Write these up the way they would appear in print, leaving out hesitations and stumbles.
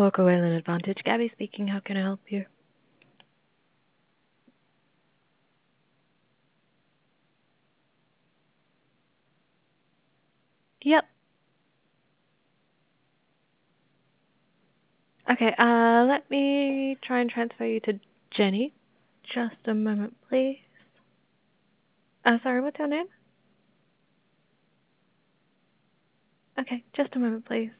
Local Wayland Advantage. Gabby speaking. How can I help you? Yep. Okay, let me try and transfer you to Jenny. Just a moment, please. Sorry, what's your name? Okay, just a moment, please.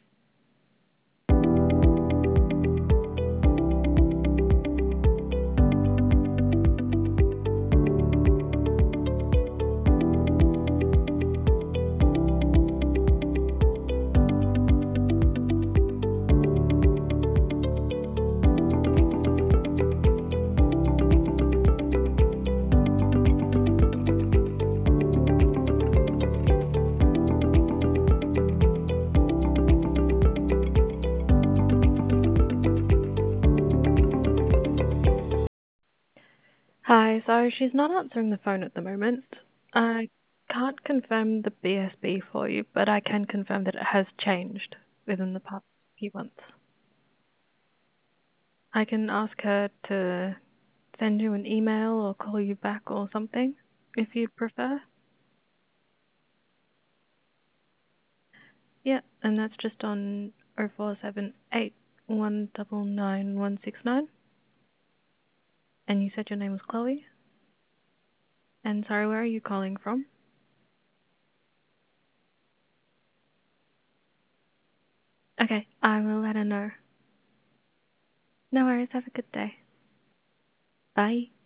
Hi, sorry, she's not answering the phone at the moment. I can't confirm the BSB for you, but I can confirm that it has changed within the past few months. I can ask her to send you an email or call you back or something, if you prefer. Yeah, and that's just on 0478199169. And you said your name was Chloe? And sorry, where are you calling from? Okay, I will let her know. No worries, have a good day. Bye.